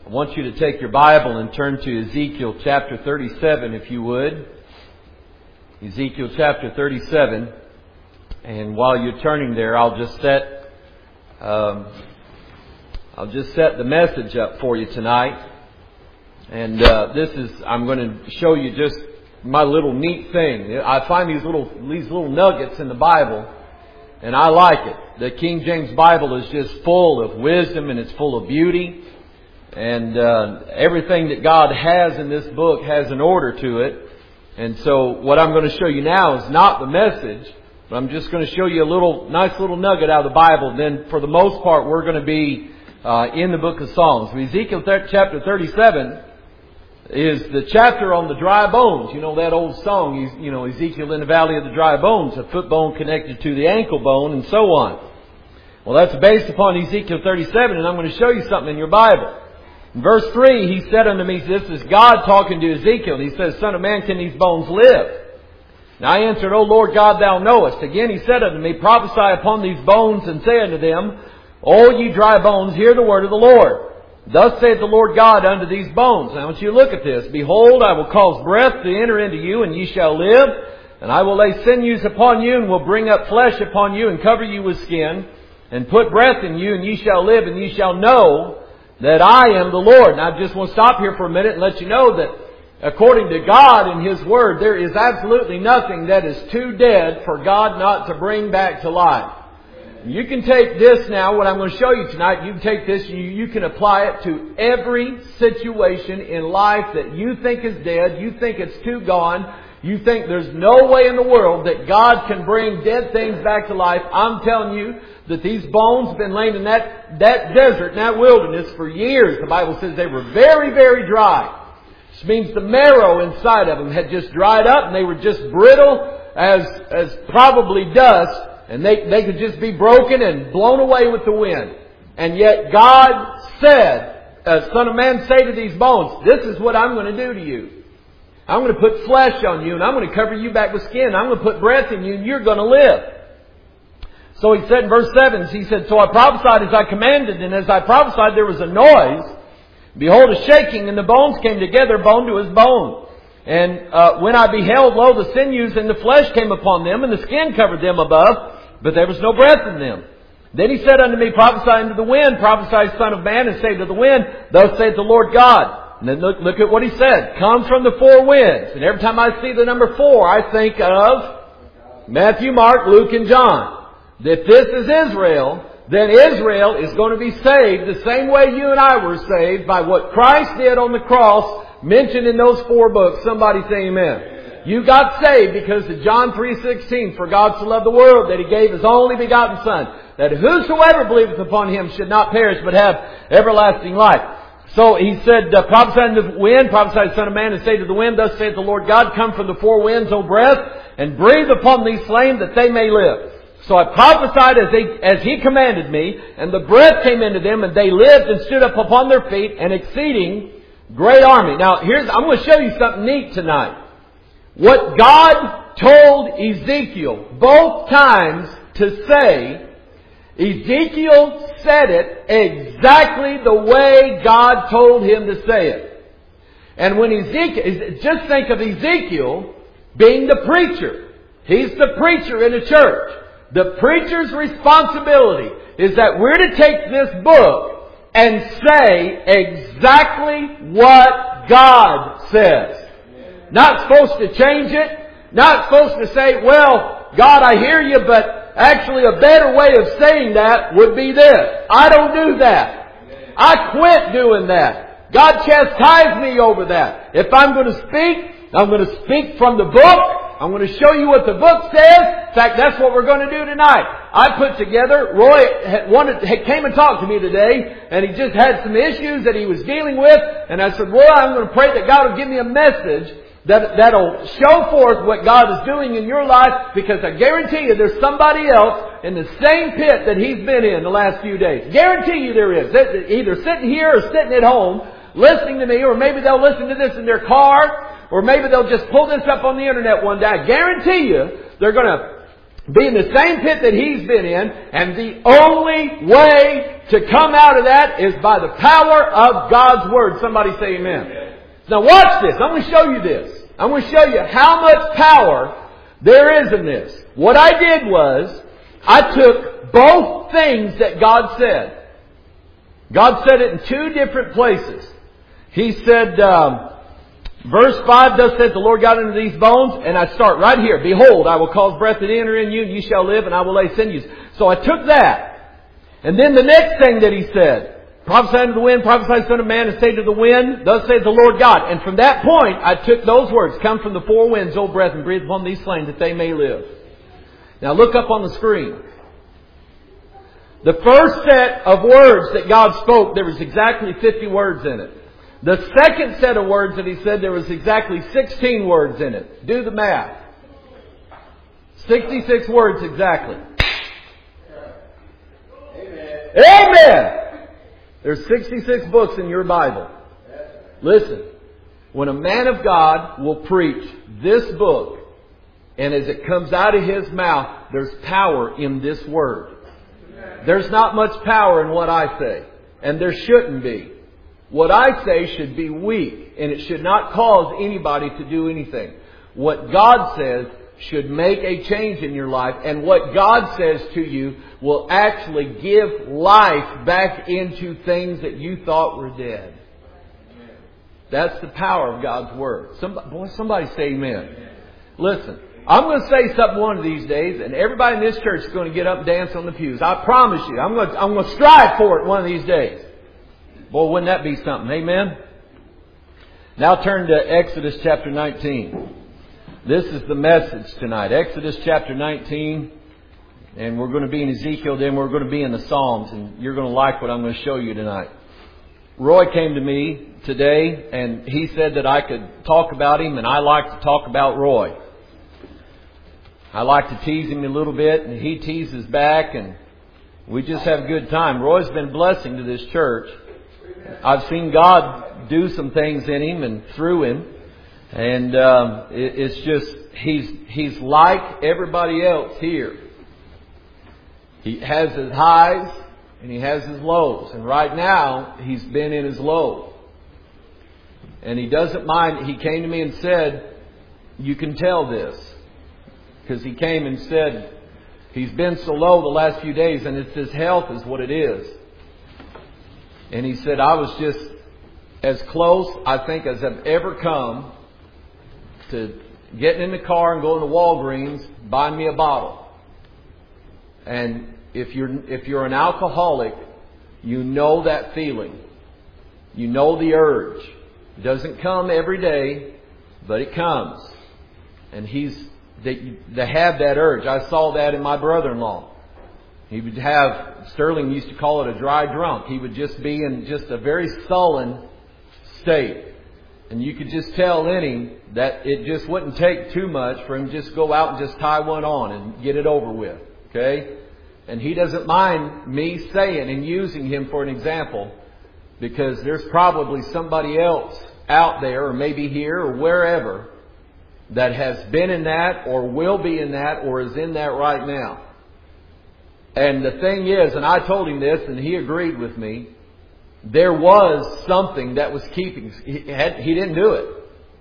I want you to take your Bible and turn to Ezekiel chapter 37, if you would. Ezekiel chapter 37. And while you're turning there, I'll just set the message up for you tonight. And I'm going to show you just my little neat thing. I find these little nuggets in the Bible, and I like it. The King James Bible is just full of wisdom, and it's full of beauty. And everything that God has in this book has an order to it. And so what I'm going to show you now is not the message, but I'm just going to show you a nice little nugget out of the Bible. Then for the most part, we're going to be in the book of Psalms. Ezekiel chapter 37 is the chapter on the dry bones. You know that old song, Ezekiel in the valley of the dry bones, a foot bone connected to the ankle bone, and so on. Well, that's based upon Ezekiel 37, and I'm going to show you something in your Bible. In verse 3, he said unto me, this is God talking to Ezekiel, and he says, Son of man, can these bones live? And I answered, O Lord God, thou knowest. Again he said unto me, prophesy upon these bones, and say unto them, O ye dry bones, hear the word of the Lord. Thus saith the Lord God unto these bones. Now I want you to look at this. Behold, I will cause breath to enter into you, and ye shall live. And I will lay sinews upon you, and will bring up flesh upon you, and cover you with skin, and put breath in you, and ye shall live, and ye shall know that I am the Lord. And I just want to stop here for a minute and let you know that according to God and His Word, there is absolutely nothing that is too dead for God not to bring back to life. You can take this now, what I'm going to show you tonight, you can take this and you can apply it to every situation in life that you think is dead, you think it's too gone, you think there's no way in the world that God can bring dead things back to life. I'm telling you that these bones have been laying in that desert, in that wilderness for years. The Bible says they were very, very dry. Which means the marrow inside of them had just dried up and they were just brittle as probably dust. And they could just be broken and blown away with the wind. And yet God said, Son of man, say to these bones, this is what I'm going to do to you. I'm going to put flesh on you, and I'm going to cover you back with skin. I'm going to put breath in you, and you're going to live. So he said in verse 7, he said, So I prophesied as I commanded, and as I prophesied there was a noise. Behold, a shaking, and the bones came together, bone to his bone. And when I beheld, lo, the sinews and the flesh came upon them, and the skin covered them above, but there was no breath in them. Then he said unto me, Prophesy unto the wind, prophesy, Son of man, and say to the wind, Thus saith the Lord God. And then look at what he said. Come from the four winds. And every time I see the number 4, I think of Matthew, Mark, Luke, and John. If this is Israel, then Israel is going to be saved the same way you and I were saved by what Christ did on the cross mentioned in those 4 books. Somebody say amen. You got saved because of John 3:16. For God so loved the world that He gave His only begotten Son, that whosoever believeth upon Him should not perish but have everlasting life. So he said, prophesy unto the wind, prophesy, Son of man, and say to the wind, Thus saith the Lord God, Come from the 4 winds, O breath, and breathe upon these slain that they may live. So I prophesied as He commanded me, and the breath came into them, and they lived and stood up upon their feet, an exceeding great army. Now I'm going to show you something neat tonight. What God told Ezekiel both times to say, Ezekiel said it exactly the way God told him to say it. And when just think of Ezekiel being the preacher. He's the preacher in a church. The preacher's responsibility is that we're to take this book and say exactly what God says. Not supposed to change it. Not supposed to say, well, God, I hear you, but actually a better way of saying that would be this. I don't do that. I quit doing that. God chastised me over that. If I'm going to speak from the book. I'm going to show you what the book says. In fact, that's what we're going to do tonight. I put together, Roy came and talked to me today, and he just had some issues that he was dealing with. And I said, Roy, I'm going to pray that God will give me a message that'll show forth what God is doing in your life, because I guarantee you there's somebody else in the same pit that he's been in the last few days. Guarantee you there is. Either sitting here or sitting at home listening to me, or maybe they'll listen to this in their car, or maybe they'll just pull this up on the internet one day. I guarantee you they're going to be in the same pit that he's been in, and the only way to come out of that is by the power of God's Word. Somebody say amen. Now watch this. I'm going to show you this. I'm going to show you how much power there is in this. What I did was, I took both things that God said. God said it in two different places. He said, verse 5, thus said the Lord God unto these bones, and I start right here. Behold, I will cause breath to enter in you, and you shall live, and I will lay sinews. So I took that. And then the next thing that He said, prophesy unto the wind, prophesy son of man, and say to the wind, thus saith the Lord God. And from that point, I took those words, come from the four winds, O breath, and breathe upon these slain, that they may live. Now look up on the screen. The first set of words that God spoke, there was exactly 50 words in it. The second set of words that He said, there was exactly 16 words in it. Do the math. 66 words exactly. Amen! There's 66 books in your Bible. Listen, when a man of God will preach this book, and as it comes out of his mouth, there's power in this word. There's not much power in what I say. And there shouldn't be. What I say should be weak. And it should not cause anybody to do anything. What God says should make a change in your life. And what God says to you will actually give life back into things that you thought were dead. That's the power of God's Word. Somebody say amen. Listen. I'm going to say something one of these days, and everybody in this church is going to get up and dance on the pews. I promise you. I'm going to strive for it one of these days. Boy, wouldn't that be something? Amen? Now turn to Exodus chapter 19. This is the message tonight. Exodus chapter 19. And we're going to be in Ezekiel, then we're going to be in the Psalms. And you're going to like what I'm going to show you tonight. Roy came to me today, and he said that I could talk about him, and I like to talk about Roy. I like to tease him a little bit, and he teases back, and we just have a good time. Roy's been a blessing to this church. I've seen God do some things in him and through him, and it's just he's like everybody else here. He has his highs and he has his lows, and right now he's been in his low, and he doesn't mind. He came to me and said, "You can tell this." Because he came and said he's been so low the last few days, and it's his health is what it is. And he said, I was just as close, I think, as I've ever come to getting in the car and going to Walgreens, buying me a bottle. And if you're an alcoholic, you know that feeling. You know the urge. It doesn't come every day, but it comes. And they have that urge. I saw that in my brother-in-law. He would have, Sterling used to call it a dry drunk. He would just be in just a very sullen state. And you could just tell in him that it just wouldn't take too much for him to just go out and just tie one on and get it over with. Okay? And he doesn't mind me saying and using him for an example, because there's probably somebody else out there, or maybe here or wherever, that has been in that or will be in that or is in that right now. And the thing is, and I told him this and he agreed with me, there was something that was keeping, he didn't do it.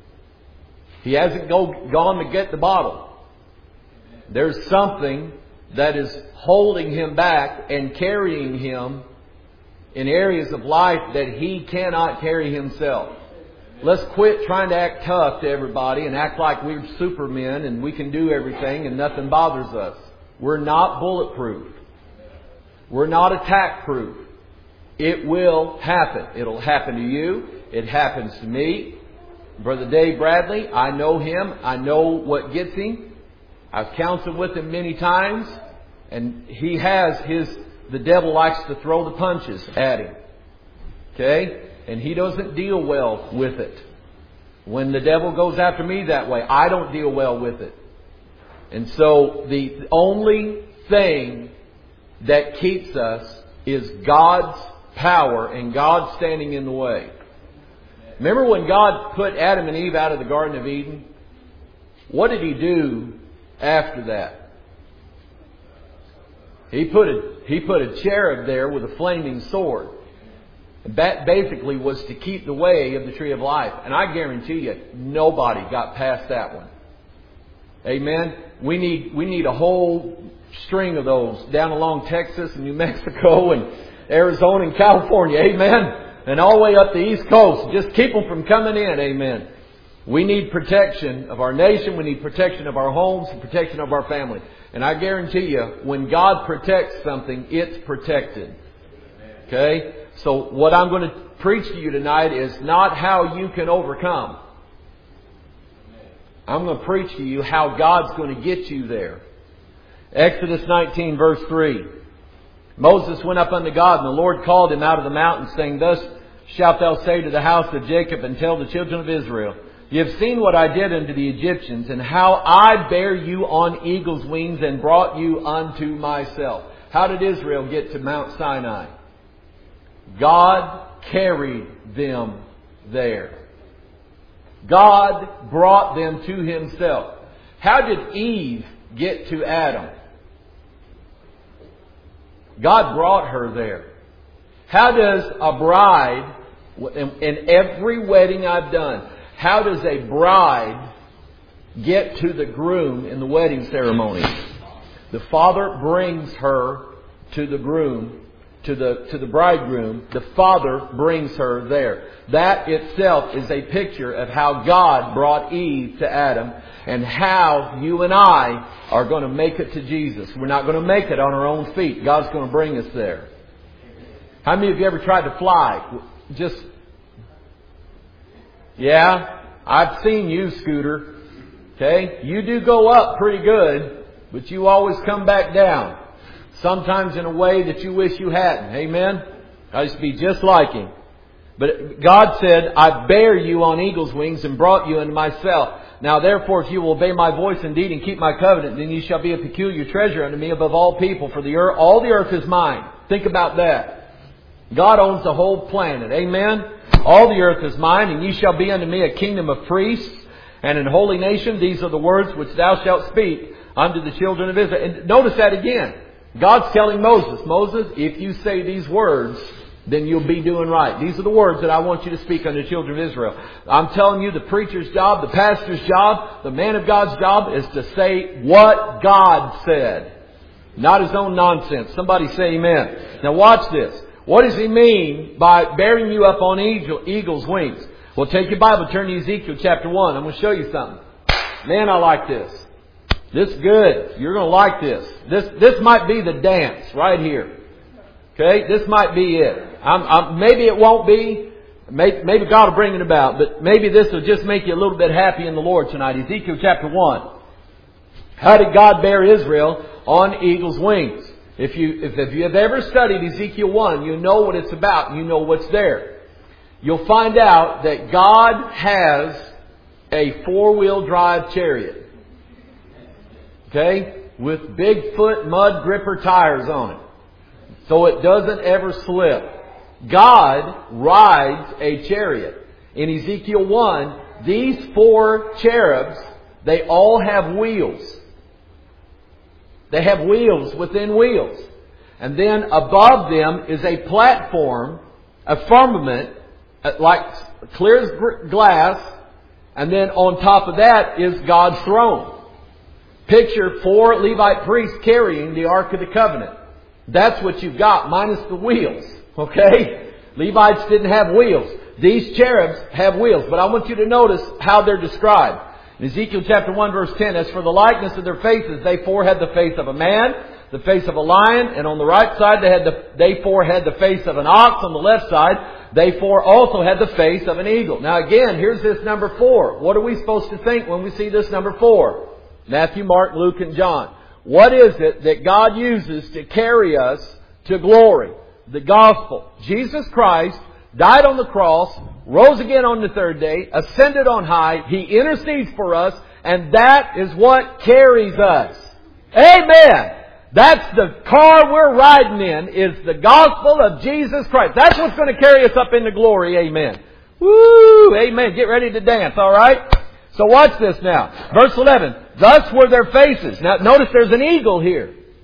He hasn't gone to get the bottle. There's something that is holding him back and carrying him in areas of life that he cannot carry himself. Let's quit trying to act tough to everybody and act like we're supermen and we can do everything and nothing bothers us. We're not bulletproof. We're not attack proof. It will happen. It'll happen to you. It happens to me. Brother Dave Bradley, I know him. I know what gets him. I've counseled with him many times. And he has the devil likes to throw the punches at him. Okay? And he doesn't deal well with it. When the devil goes after me that way, I don't deal well with it. And so the only thing that keeps us is God's power and God standing in the way. Remember when God put Adam and Eve out of the Garden of Eden? What did He do after that? He put a cherub there with a flaming sword. That basically was to keep the way of the tree of life. And I guarantee you, nobody got past that one. Amen. We need a whole string of those down along Texas and New Mexico and Arizona and California. Amen. And all the way up the East Coast. Just keep them from coming in. Amen. We need protection of our nation. We need protection of our homes and protection of our family. And I guarantee you, when God protects something, it's protected. Okay? So what I'm going to preach to you tonight is not how you can overcome. I'm going to preach to you how God's going to get you there. Exodus 19 verse 3. Moses went up unto God, and the Lord called him out of the mountain, saying, Thus shalt thou say to the house of Jacob, and tell the children of Israel, Ye have seen what I did unto the Egyptians, and how I bare you on eagle's wings, and brought you unto myself. How did Israel get to Mount Sinai? God carried them there. God brought them to Himself. How did Eve get to Adam? God brought her there. How does a bride, in every wedding I've done, how does a bride get to the groom in the wedding ceremony? The father brings her to the groom, to the bridegroom. The father brings her there. That itself is a picture of how God brought Eve to Adam, and how you and I are going to make it to Jesus. We're not going to make it on our own feet. God's going to bring us there. How many of you ever tried to fly? Yeah, I've seen you, Scooter. Okay, you do go up pretty good, but you always come back down. Sometimes in a way that you wish you hadn't. Amen? I used to be just like Him. But God said, I bear you on eagle's wings and brought you unto myself. Now therefore, if you will obey my voice indeed and keep my covenant, then you shall be a peculiar treasure unto me above all people. For the earth, all the earth is mine. Think about that. God owns the whole planet. Amen? All the earth is mine, and ye shall be unto me a kingdom of priests and an holy nation. These are the words which thou shalt speak unto the children of Israel. And notice that again. God's telling Moses, Moses, if you say these words, then you'll be doing right. These are the words that I want you to speak unto the children of Israel. I'm telling you, the preacher's job, the pastor's job, the man of God's job is to say what God said. Not his own nonsense. Somebody say amen. Now watch this. What does He mean by bearing you up on eagle's wings? Well, take your Bible, turn to Ezekiel chapter 1. I'm going to show you something. Man, I like this. This is good. You're going to like this. This might be the dance right here. Okay? This might be it. Maybe it won't be. Maybe God will bring it about. But maybe this will just make you a little bit happy in the Lord tonight. Ezekiel chapter 1. How did God bear Israel on eagle's wings? If you have ever studied Ezekiel 1, you know what it's about. You know what's there. You'll find out that God has a four-wheel drive chariot. Okay? With Bigfoot mud gripper tires on it. So it doesn't ever slip. God rides a chariot. In Ezekiel 1, these four cherubs, they all have wheels. They have wheels within wheels. And then above them is a platform, a firmament, like clear as glass. And then on top of that is God's throne. Picture four Levite priests carrying the Ark of the Covenant. That's what you've got, minus the wheels. Okay? Levites didn't have wheels. These cherubs have wheels. But I want you to notice how they're described. In Ezekiel chapter 1 verse 10, as for the likeness of their faces, they four had the face of a man, the face of a lion, and on the right side they four had the face of an ox. On the left side, they four also had the face of an eagle. Now again, here's this number 4. What are we supposed to think when we see this number 4? Matthew, Mark, Luke, and John. What is it that God uses to carry us to glory? The gospel. Jesus Christ died on the cross, rose again on the third day, ascended on high. He intercedes for us, and that is what carries us. Amen! That's the car we're riding in, is the gospel of Jesus Christ. That's what's going to carry us up into glory. Amen. Woo! Amen. Get ready to dance, alright? So watch this now. Verse 11. Thus were their faces. Now notice there's an eagle here.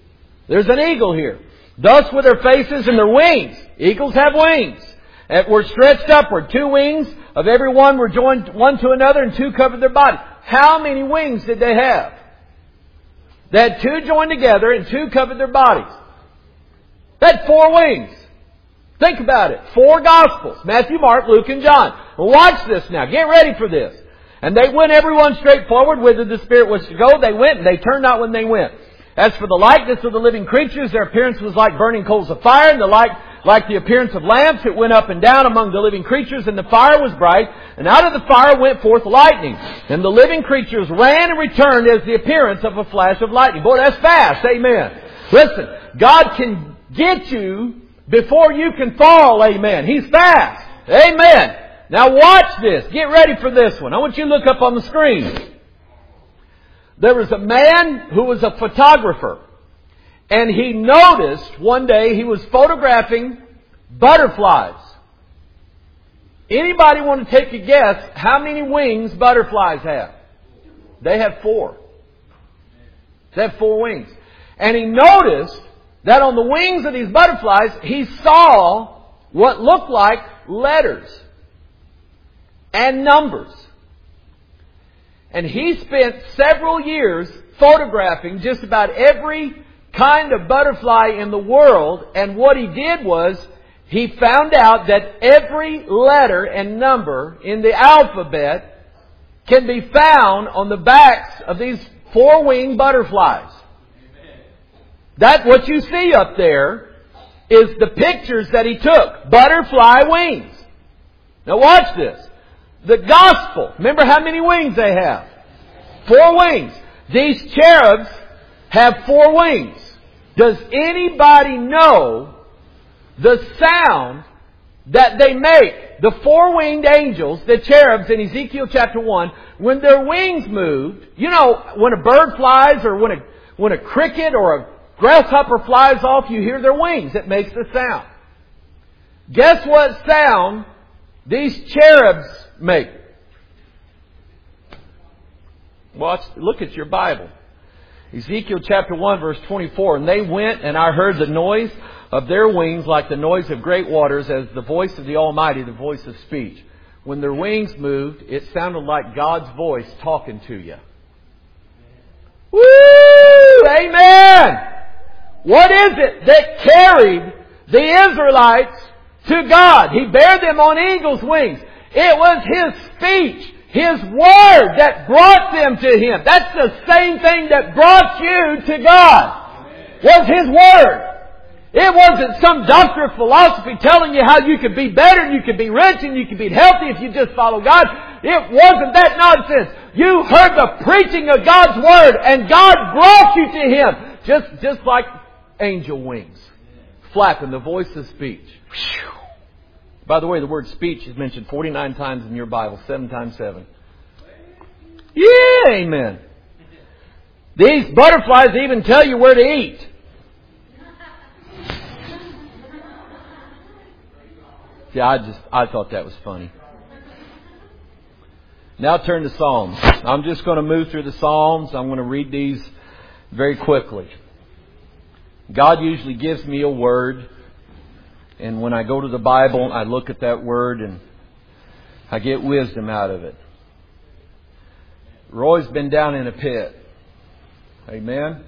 There's an eagle here. Thus with their faces and their wings. Eagles have wings. That were stretched upward. 2 wings of every one were joined one to another, and 2 covered their body. How many wings did they have? They had 2 joined together and 2 covered their bodies. They had 4 wings. Think about it. 4 Gospels. Matthew, Mark, Luke, and John. Well, watch this now. Get ready for this. And they went everyone straight forward whither the Spirit was to go. They went, and they turned not when they went. As for the likeness of the living creatures, their appearance was like burning coals of fire, and the like the appearance of lamps. It went up and down among the living creatures, and the fire was bright, and out of the fire went forth lightning. And the living creatures ran and returned as the appearance of a flash of lightning. Boy, that's fast. Amen. Listen, God can get you before you can fall. Amen. He's fast. Amen. Now watch this. Get ready for this one. I want you to look up on the screen. There was a man who was a photographer. And he noticed one day he was photographing butterflies. Anybody want to take a guess how many wings butterflies have? They have 4. They have 4 wings. And he noticed that on the wings of these butterflies, he saw what looked like letters and numbers. And he spent several years photographing just about every kind of butterfly in the world. And what he did was, he found out that every letter and number in the alphabet can be found on the backs of these 4-winged butterflies. That what you see up there is the pictures that he took. Butterfly wings. Now watch this. The Gospel. Remember how many wings they have? 4 wings. These cherubs have 4 wings. Does anybody know the sound that they make? The 4-winged angels, the cherubs in Ezekiel chapter 1, when their wings moved, you know, when a bird flies or when a cricket or a grasshopper flies off, you hear their wings. It makes a sound. Guess what sound these cherubs make? Look at your Bible. Ezekiel chapter 1 verse 24. And they went, and I heard the noise of their wings like the noise of great waters, as the voice of the Almighty, the voice of speech. When their wings moved, it sounded like God's voice talking to you. Woo! Amen! What is it that carried the Israelites to God? He bare them on eagle's wings. It was His speech, His Word that brought them to Him. That's the same thing that brought you to God. Was His Word. It wasn't some doctrine of philosophy telling you how you could be better and you could be rich and you could be healthy if you just follow God. It wasn't that nonsense. You heard the preaching of God's Word and God brought you to Him. Just like angel wings. Flapping, the voice of speech. Whew. By the way, the word speech is mentioned 49 times in your Bible. 7 times 7. Yeah, amen. These butterflies even tell you where to eat. See, I thought that was funny. Now turn to Psalms. I'm just going to move through the Psalms. I'm going to read these very quickly. God usually gives me a word. And when I go to the Bible, I look at that word and I get wisdom out of it. Roy's been down in a pit. Amen.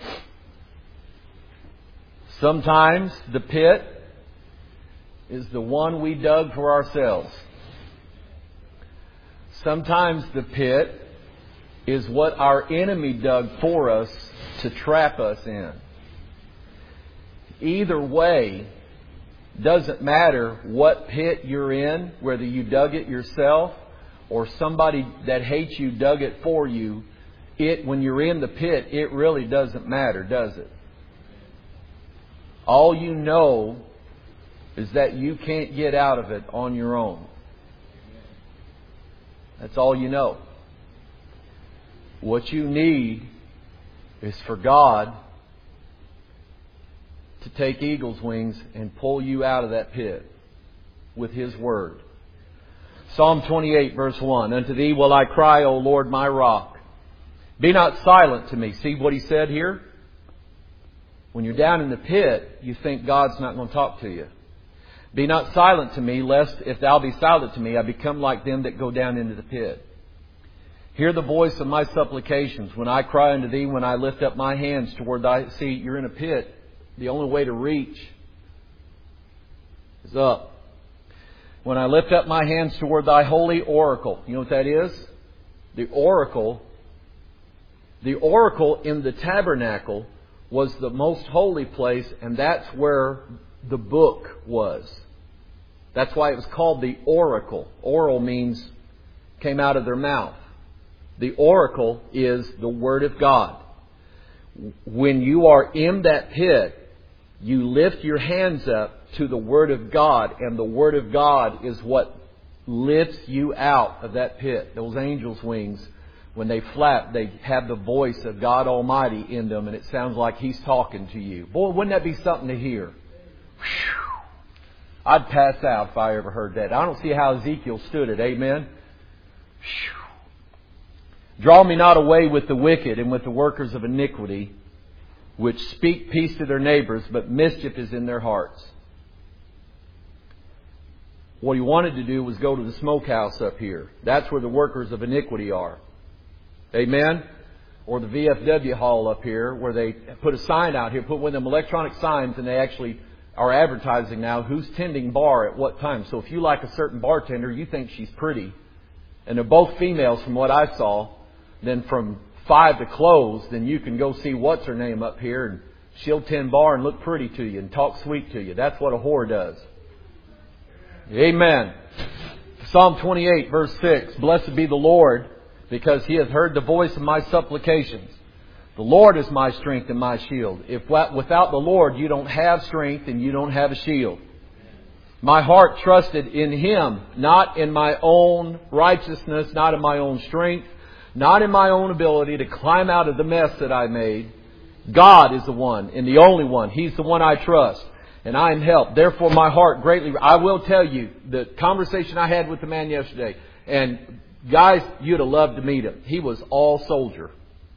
Sometimes the pit is the one we dug for ourselves. Sometimes the pit is what our enemy dug for us to trap us in. Either way, doesn't matter what pit you're in, whether you dug it yourself or somebody that hates you dug it for you. When you're in the pit, it really doesn't matter, does it? All you know is that you can't get out of it on your own. That's all you know. What you need is for God to take eagle's wings and pull you out of that pit with His Word. Psalm 28 verse 1. Unto Thee will I cry, O Lord, my rock. Be not silent to me. See what he said here? When you're down in the pit, you think God's not going to talk to you. Be not silent to me, lest if thou be silent to me, I become like them that go down into the pit. Hear the voice of my supplications when I cry unto thee, when I lift up my hands toward thy... See, you're in a pit. The only way to reach is up. When I lift up my hands toward thy holy oracle. You know what that is? The oracle in the tabernacle was the most holy place, and that's where the book was. That's why it was called the oracle. Oral means came out of their mouth. The oracle is the Word of God. When you are in that pit, you lift your hands up to the Word of God, and the Word of God is what lifts you out of that pit. Those angels' wings, when they flap, they have the voice of God Almighty in them, and it sounds like He's talking to you. Boy, wouldn't that be something to hear? Whew. I'd pass out if I ever heard that. I don't see how Ezekiel stood it. Amen? Whew. Draw me not away with the wicked and with the workers of iniquity, which speak peace to their neighbors, but mischief is in their hearts. What he wanted to do was go to the smokehouse up here. That's where the workers of iniquity are. Amen? Or the VFW hall up here, where they put a sign out here, put one of them electronic signs, and they actually are advertising now who's tending bar at what time. So if you like a certain bartender, you think she's pretty, and they're both females from what I saw, then from 5 to close, then you can go see what's her name up here, and she'll tend bar and look pretty to you and talk sweet to you. That's what a whore does. Amen. Psalm 28 verse 6. Blessed be the Lord, because He hath heard the voice of my supplications. The Lord is my strength and my shield. If without the Lord you don't have strength and you don't have a shield. My heart trusted in Him, not in my own righteousness, not in my own strength, not in my own ability to climb out of the mess that I made. God is the one and the only one. He's the one I trust. And I am helped. Therefore my heart greatly... I will tell you, the conversation I had with the man yesterday, and guys, you'd have loved to meet him. He was all soldier.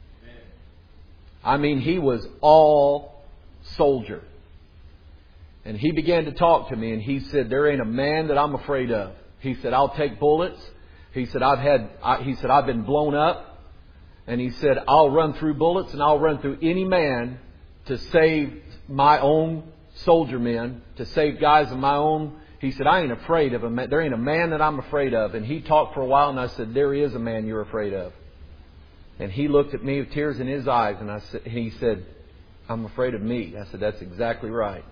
I mean, he was all soldier. And he began to talk to me, and he said, there ain't a man that I'm afraid of. He said, I'll take bullets. He said, I've been blown up. And he said, I'll run through bullets and I'll run through any man to save my own soldier men, to save guys of my own. He said, I ain't afraid of a man. There ain't a man that I'm afraid of. And he talked for a while, and I said, there is a man you're afraid of. And he looked at me with tears in his eyes, and he said, I'm afraid of me. I said, that's exactly right.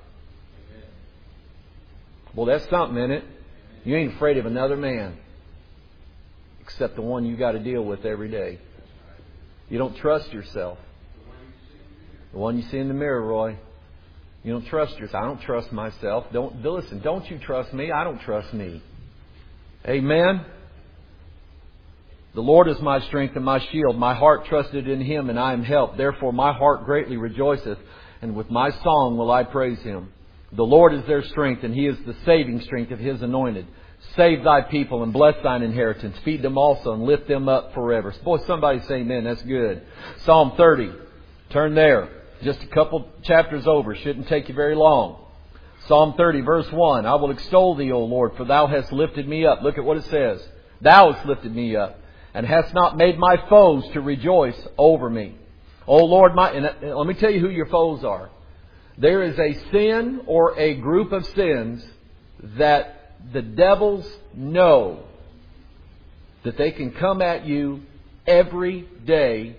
Well, that's something, isn't it? You ain't afraid of another man except the one you got to deal with every day. You don't trust yourself. The one you see in the mirror, Roy. You don't trust yourself. I don't trust myself. Listen, don't you trust me? I don't trust me. Amen? The Lord is my strength and my shield. My heart trusted in Him, and I am helped. Therefore my heart greatly rejoiceth, and with my song will I praise Him. The Lord is their strength, and He is the saving strength of His anointed. Save thy people and bless thine inheritance. Feed them also and lift them up forever. Boy, somebody say amen. That's good. Psalm 30. Turn there. Just a couple chapters over. Shouldn't take you very long. Psalm 30 verse 1. I will extol thee, O Lord, for thou hast lifted me up. Look at what it says. Thou hast lifted me up, and hast not made my foes to rejoice over me. O Lord, and let me tell you who your foes are. There is a sin or a group of sins that the devils know that they can come at you every day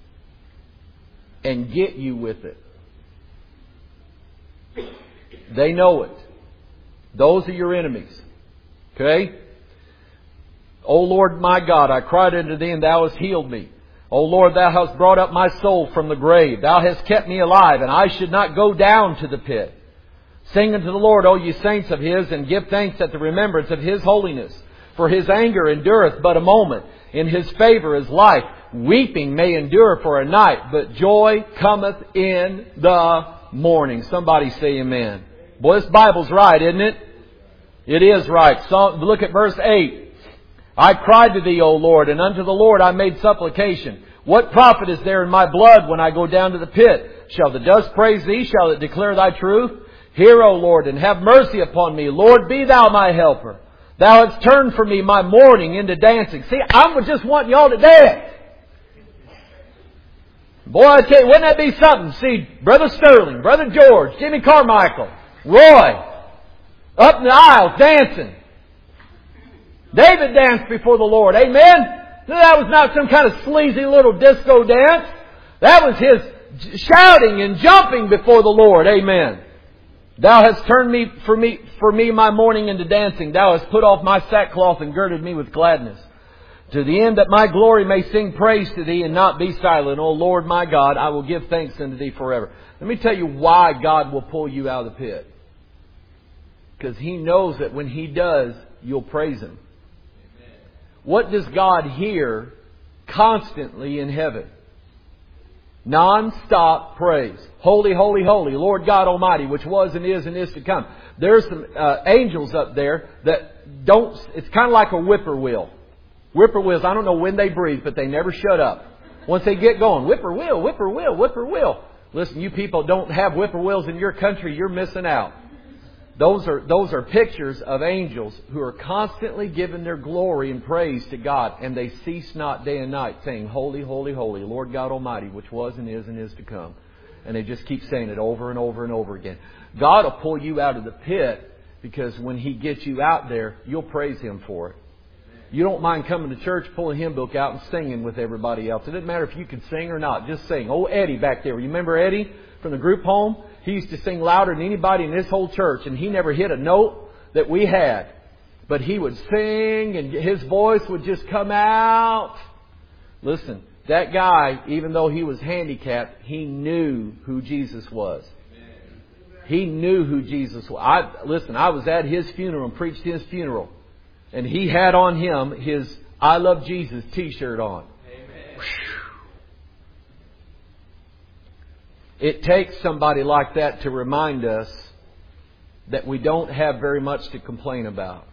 and get you with it. They know it. Those are your enemies. Okay? O Lord my God, I cried unto Thee, and Thou hast healed me. O Lord, Thou hast brought up my soul from the grave. Thou hast kept me alive, and I should not go down to the pit. Sing unto the Lord, O ye saints of His, and give thanks at the remembrance of His holiness. For His anger endureth but a moment. In His favour is life. Weeping may endure for a night, but joy cometh in the morning. Somebody say amen. Boy, this Bible's right, isn't it? It is right. So, look at verse 8. I cried to Thee, O Lord, and unto the Lord I made supplication. What profit is there in my blood when I go down to the pit? Shall the dust praise Thee? Shall it declare Thy truth? Hear, O Lord, and have mercy upon me. Lord, be Thou my helper. Thou hast turned for me my mourning into dancing. See, I'm just wanting y'all to dance. Boy, I tell you, wouldn't that be something? See, Brother Sterling, Brother George, Jimmy Carmichael, Roy, up in the aisles dancing. David danced before the Lord. Amen? That was not some kind of sleazy little disco dance. That was his shouting and jumping before the Lord. Amen. Thou hast turned for me my mourning into dancing. Thou hast put off my sackcloth and girded me with gladness. To the end that my glory may sing praise to Thee and not be silent. O Lord my God, I will give thanks unto Thee forever. Let me tell you why God will pull you out of the pit. Because He knows that when He does, you'll praise Him. Amen. What does God hear constantly in heaven? Non-stop praise. Holy, holy, holy, Lord God Almighty, which was and is to come. There's some angels up there that don't... It's kind of like a whippoorwill. Whippoorwills, I don't know when they breathe, but they never shut up. Once they get going, whippoorwill, whippoorwill, whippoorwill. Listen, you people don't have whippoorwills in your country, you're missing out. Those are pictures of angels who are constantly giving their glory and praise to God. And they cease not day and night saying, Holy, holy, holy, Lord God Almighty, which was and is to come. And they just keep saying it over and over and over again. God will pull you out of the pit because when He gets you out there, you'll praise Him for it. You don't mind coming to church, pulling a hymn book out and singing with everybody else. It doesn't matter if you can sing or not. Just sing. Oh, Eddie back there. You remember Eddie from the group home? He used to sing louder than anybody in this whole church. And he never hit a note that we had. But he would sing and his voice would just come out. Listen, that guy, even though he was handicapped, he knew who Jesus was. He knew who Jesus was. I was at his funeral and preached his funeral. And he had on him his I Love Jesus t-shirt on. Amen. It takes somebody like that to remind us that we don't have very much to complain about.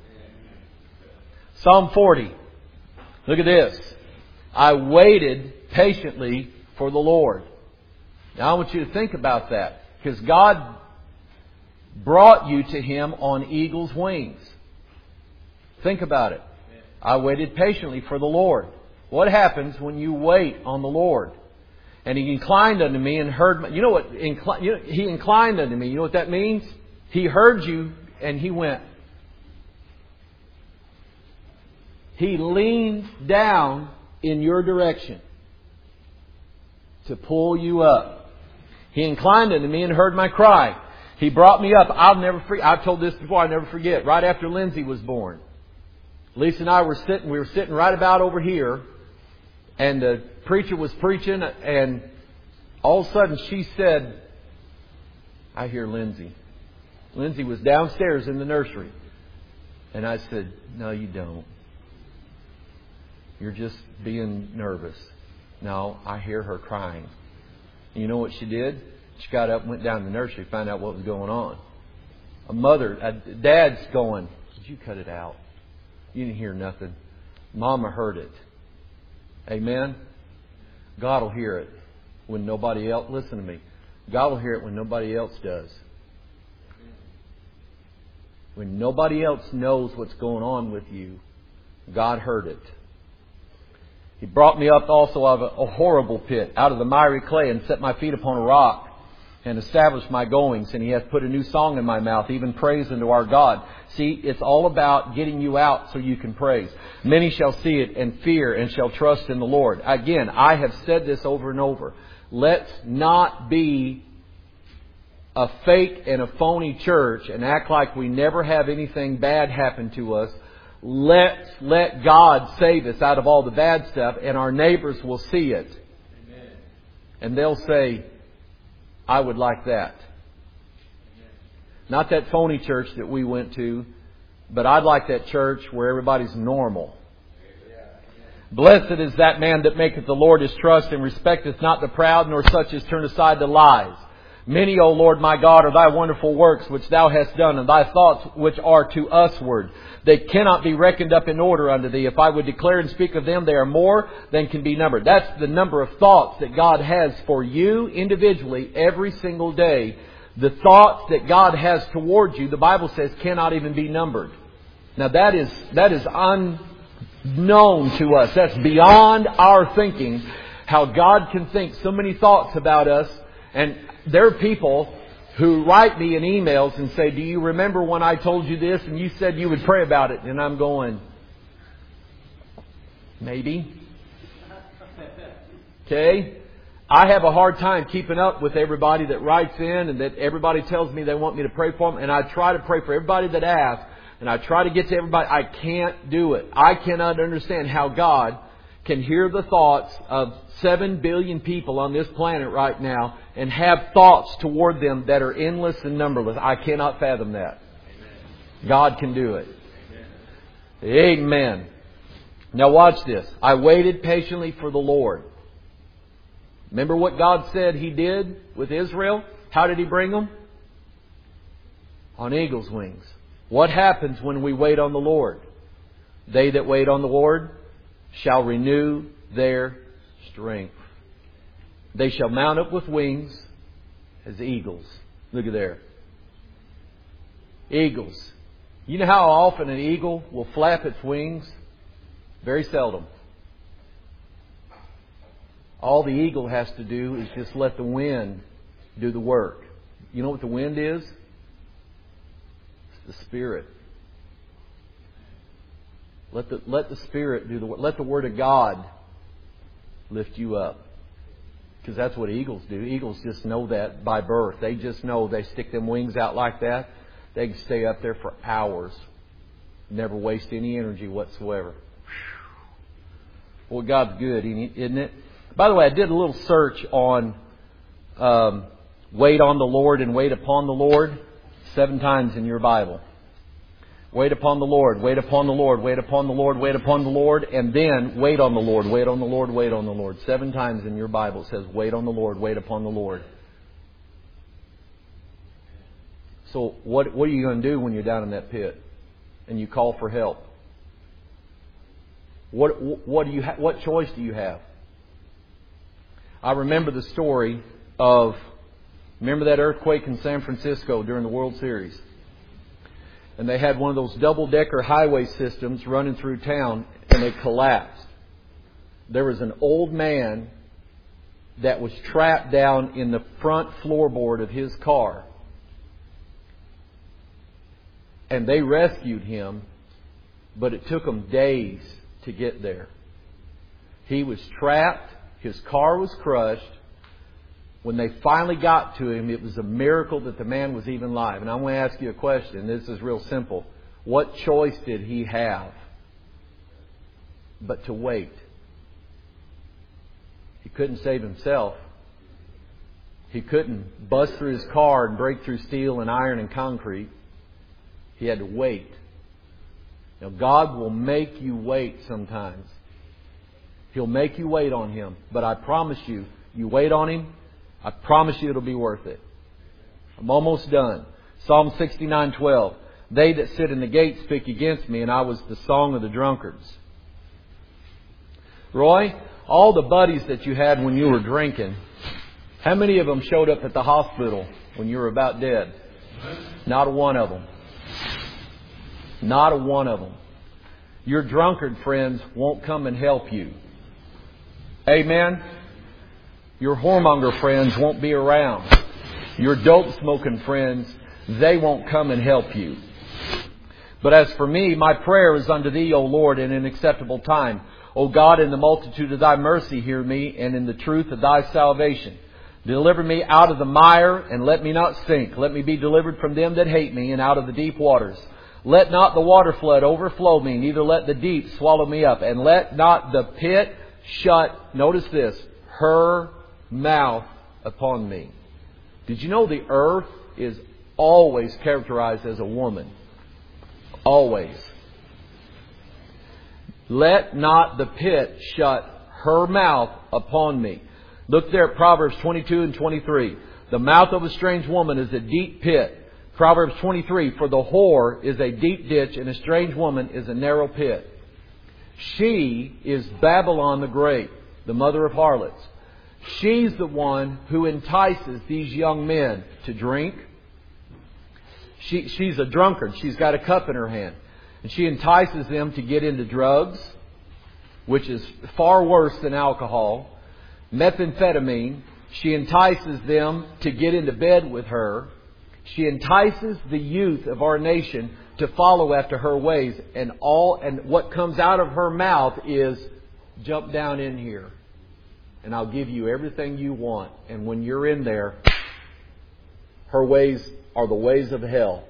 Psalm 40. Look at this. I waited patiently for the Lord. Now I want you to think about that. Because God brought you to Him on eagle's wings. Think about it. I waited patiently for the Lord. What happens when you wait on the Lord? And He inclined unto me and heard my... You know what? He inclined unto me. You know what that means? He heard you and He went. He leaned down in your direction to pull you up. He inclined unto me and heard my cry. He brought me up. I'll never forget. I've told this before. I'll never forget. Right after Lindsay was born, Lisa and I were sitting. We were sitting right about over here, and the preacher was preaching, and all of a sudden she said, "I hear Lindsay." Lindsay was downstairs in the nursery, and I said, "No, you don't. You're just being nervous." "No, I hear her crying." And you know what she did? She got up and went down to the nursery to find out what was going on. A dad's going, "Did you cut it out? You didn't hear nothing. Mama heard it." Amen? God will hear it when nobody else... Listen to me. God will hear it when nobody else does. When nobody else knows what's going on with you, God heard it. He brought me up also out of a horrible pit, out of the miry clay, and set my feet upon a rock, and established my goings. And He hath put a new song in my mouth, even praise unto our God. See, it's all about getting you out so you can praise. Many shall see it and fear and shall trust in the Lord. Again, I have said this over and over. Let's not be a fake and a phony church and act like we never have anything bad happen to us. Let's let God save us out of all the bad stuff, and our neighbors will see it. Amen. And they'll say, "I would like that." Amen. Not that phony church that we went to, but I'd like that church where everybody's normal. Yeah. Blessed is that man that maketh the Lord his trust, and respecteth not the proud, nor such as turn aside to lies. Many, O Lord my God, are thy wonderful works which thou hast done, and thy thoughts which are to usward. They cannot be reckoned up in order unto thee. If I would declare and speak of them, they are more than can be numbered. That's the number of thoughts that God has for you individually every single day. The thoughts that God has towards you, the Bible says, cannot even be numbered. Now that is unknown to us. That's beyond our thinking, how God can think so many thoughts about us. And there are people who write me in emails and say, do you remember when I told you this and you said you would pray about it? And I'm going, maybe. Okay? I have a hard time keeping up with everybody that writes in and that everybody tells me they want me to pray for them. And I try to pray for everybody that asks. And I try to get to everybody. I can't do it. I cannot understand how God can hear the thoughts of 7 billion people on this planet right now and have thoughts toward them that are endless and numberless. I cannot fathom that. Amen. God can do it. Amen. Amen. Now watch this. I waited patiently for the Lord. Remember what God said He did with Israel? How did He bring them? On eagle's wings. What happens when we wait on the Lord? They that wait on the Lord shall renew their strength. They shall mount up with wings as eagles. Look at there. Eagles. You know how often an eagle will flap its wings? Very seldom. All the eagle has to do is just let the wind do the work. You know what the wind is? It's the Spirit. Let the Spirit do the work. Let the Word of God lift you up. Because that's what eagles do. Eagles just know that by birth. They just know they stick them wings out like that. They can stay up there for hours. Never waste any energy whatsoever. Well, God's good, isn't it? By the way, I did a little search on wait on the Lord and wait upon the Lord 7 times in your Bible. Wait upon the Lord, wait upon the Lord, wait upon the Lord, wait upon the Lord, and then wait on the Lord, wait on the Lord, wait on the Lord. 7 times in your Bible it says wait on the Lord, wait upon the Lord. So what are you going to do when you're down in that pit and you call for help? What choice do you have? I remember the story of, remember that earthquake in San Francisco during the World Series? And they had one of those double-decker highway systems running through town, and they collapsed. There was an old man that was trapped down in the front floorboard of his car. And they rescued him, but it took them days to get there. He was trapped. His car was crushed. When they finally got to him, it was a miracle that the man was even alive. And I want to ask you a question. This is real simple. What choice did he have but to wait? He couldn't save himself. He couldn't bust through his car and break through steel and iron and concrete. He had to wait. Now, God will make you wait sometimes. He'll make you wait on Him. But I promise you, you wait on Him, I promise you it'll be worth it. I'm almost done. Psalm 69:12. They that sit in the gate speak against me, and I was the song of the drunkards. Roy, all the buddies that you had when you were drinking, how many of them showed up at the hospital when you were about dead? Not a one of them. Not a one of them. Your drunkard friends won't come and help you. Amen? Your whoremonger friends won't be around. Your dope smoking friends, they won't come and help you. But as for me, my prayer is unto Thee, O Lord, in an acceptable time. O God, in the multitude of Thy mercy hear me, and in the truth of Thy salvation. Deliver me out of the mire, and let me not sink. Let me be delivered from them that hate me, and out of the deep waters. Let not the water flood overflow me, neither let the deep swallow me up. And let not the pit shut, notice this, her mouth upon me. Did you know the earth is always characterized as a woman? Always. Let not the pit shut her mouth upon me. Look there at Proverbs 22 and 23. The mouth of a strange woman is a deep pit. Proverbs 23, for the whore is a deep ditch, and a strange woman is a narrow pit. She is Babylon the Great, the mother of harlots. She's the one who entices these young men to drink. She's a drunkard. She's got a cup in her hand. And she entices them to get into drugs, which is far worse than alcohol. Methamphetamine. She entices them to get into bed with her. She entices the youth of our nation to follow after her ways. And what comes out of her mouth is, jump down in here and I'll give you everything you want. And when you're in there, her ways are the ways of hell.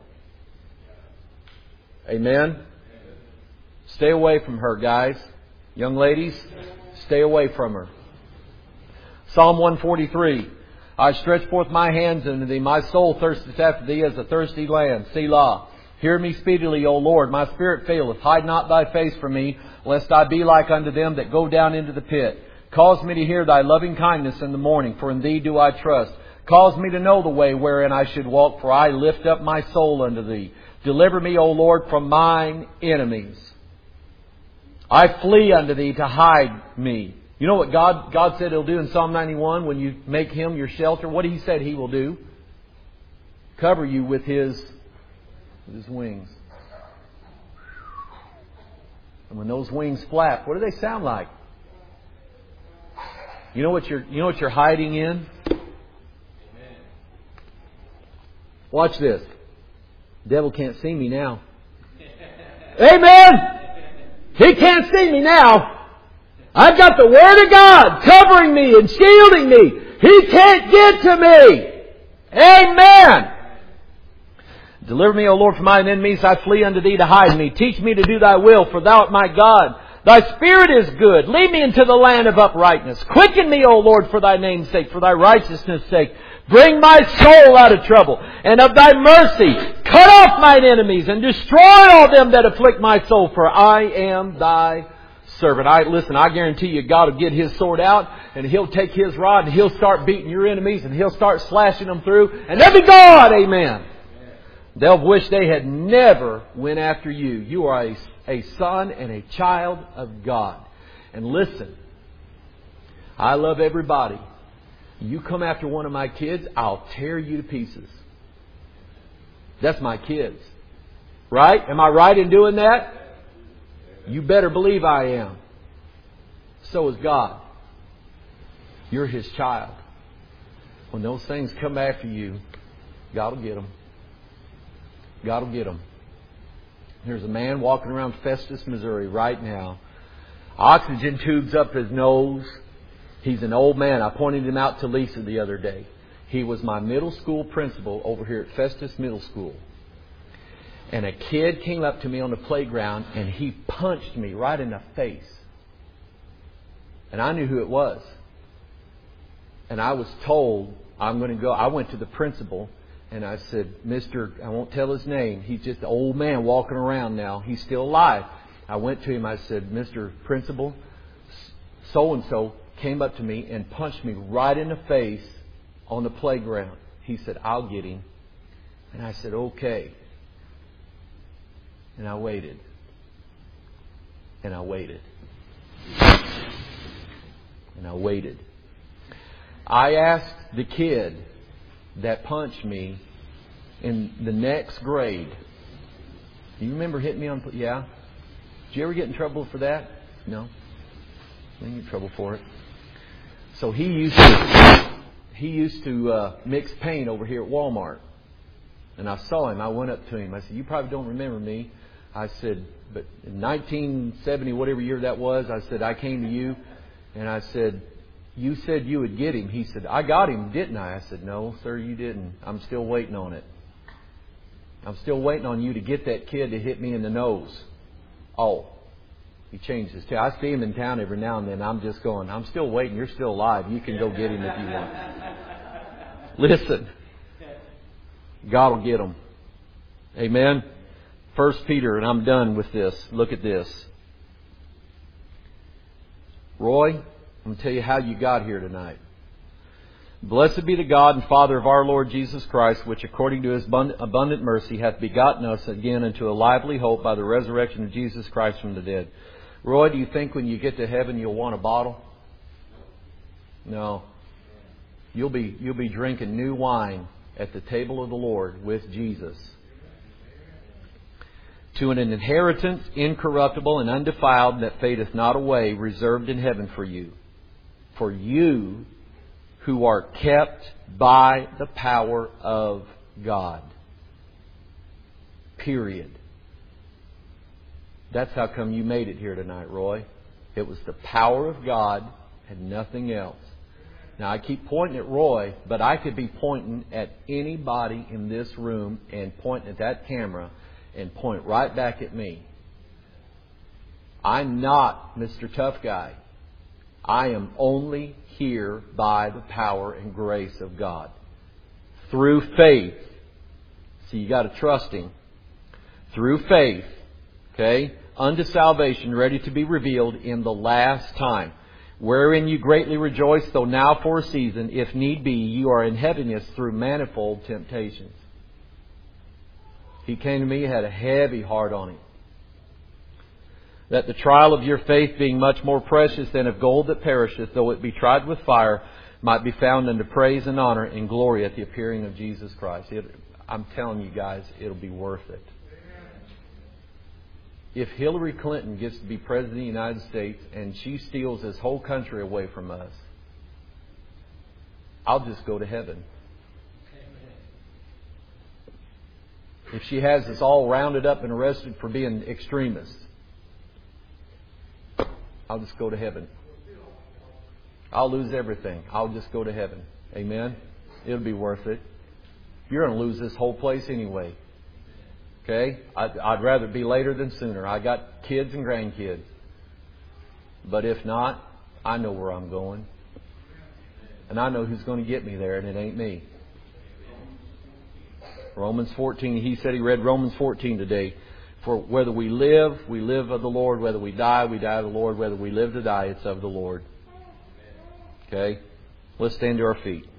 Amen? Stay away from her, guys. Young ladies, stay away from her. Psalm 143. I stretch forth my hands unto Thee. My soul thirsteth after Thee as a thirsty land. Selah. Hear me speedily, O Lord. My spirit faileth. Hide not Thy face from me, lest I be like unto them that go down into the pit. Cause me to hear Thy loving kindness in the morning, for in Thee do I trust. Cause me to know the way wherein I should walk, for I lift up my soul unto Thee. Deliver me, O Lord, from mine enemies. I flee unto Thee to hide me. You know what God said He'll do in Psalm 91 when you make Him your shelter? What He said He will do? Cover you with His wings. And when those wings flap, what do they sound like? You know what you're hiding in? Watch this. The devil can't see me now. Amen! He can't see me now. I've got the Word of God covering me and shielding me. He can't get to me. Amen! Deliver me, O Lord, from mine enemies. I flee unto Thee to hide me. Teach me to do Thy will, for Thou art my God. Thy Spirit is good. Lead me into the land of uprightness. Quicken me, O Lord, for Thy name's sake, for Thy righteousness' sake. Bring my soul out of trouble. And of Thy mercy, cut off mine enemies and destroy all them that afflict my soul, for I am Thy servant. I guarantee you God will get His sword out and He'll take His rod and He'll start beating your enemies and He'll start slashing them through and they'll be gone. Amen. They'll wish they had never went after you. You are a son and a child of God. And listen, I love everybody. You come after one of my kids, I'll tear you to pieces. That's my kids. Right? Am I right in doing that? You better believe I am. So is God. You're His child. When those things come after you, God will get them. God will get them. There's a man walking around Festus, Missouri right now. Oxygen tubes up his nose. He's an old man. I pointed him out to Lisa the other day. He was my middle school principal over here at Festus Middle School. And a kid came up to me on the playground and he punched me right in the face. And I knew who it was. And I was told, I'm going to go. I went to the principal and I said, I won't tell his name. He's just an old man walking around now. He's still alive. I went to him. I said, Mr. Principal, so-and-so came up to me and punched me right in the face on the playground. He said, I'll get him. And I said, okay. And I waited. And I waited. And I waited. I asked the kid that punched me in the next grade. Do you remember hitting me on... Yeah? Did you ever get in trouble for that? No? I didn't get in trouble for it. So he used to mix paint over here at Walmart. And I saw him. I went up to him. I said, you probably don't remember me. I said, but in 1970, whatever year that was, I said, I came to you. And I said, you said you would get him. He said, I got him, didn't I? I said, no, sir, you didn't. I'm still waiting on it. I'm still waiting on you to get that kid to hit me in the nose. Oh, he changed his tune. I see him in town every now and then. I'm just going, I'm still waiting. You're still alive. You can go get him if you want. Listen, God will get him. Amen. 1 Peter, and I'm done with this. Look at this. Roy, I'm going to tell you how you got here tonight. Blessed be the God and Father of our Lord Jesus Christ, which according to His abundant mercy hath begotten us again into a lively hope by the resurrection of Jesus Christ from the dead. Roy, do you think when you get to heaven you'll want a bottle? No. You'll be drinking new wine at the table of the Lord with Jesus. To an inheritance incorruptible and undefiled that fadeth not away, reserved in heaven for you. For you who are kept by the power of God. Period. That's how come you made it here tonight, Roy. It was the power of God and nothing else. Now, I keep pointing at Roy, but I could be pointing at anybody in this room and pointing at that camera and point right back at me. I'm not Mr. Tough Guy. I am only here by the power and grace of God. Through faith. So you got to trust Him. Through faith. Okay? Unto salvation, ready to be revealed in the last time. Wherein you greatly rejoice, though now for a season, if need be, you are in heaviness through manifold temptations. He came to me, had a heavy heart on him. That the trial of your faith, being much more precious than of gold that perisheth, though it be tried with fire, might be found unto praise and honor and glory at the appearing of Jesus Christ. I'm telling you guys, it'll be worth it. If Hillary Clinton gets to be President of the United States and she steals this whole country away from us, I'll just go to heaven. If she has us all rounded up and arrested for being extremists, I'll just go to heaven. I'll lose everything. I'll just go to heaven. Amen? It'll be worth it. You're going to lose this whole place anyway. Okay? I'd rather be later than sooner. I got kids and grandkids. But if not, I know where I'm going. And I know who's going to get me there, and it ain't me. Romans 14. He said he read Romans 14 today. For whether we live of the Lord. Whether we die of the Lord. Whether we live to die, it's of the Lord. Okay? Let's stand to our feet.